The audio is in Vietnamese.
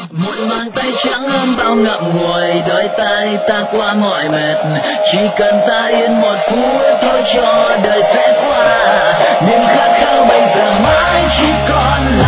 Một mang tay trắng ôm bao ngậm ngùi, đôi tay ta qua mọi mệt, chỉ cần ta yên một phút thôi cho đời sẽ qua. Niềm khát khao bây giờ mãi chỉ còn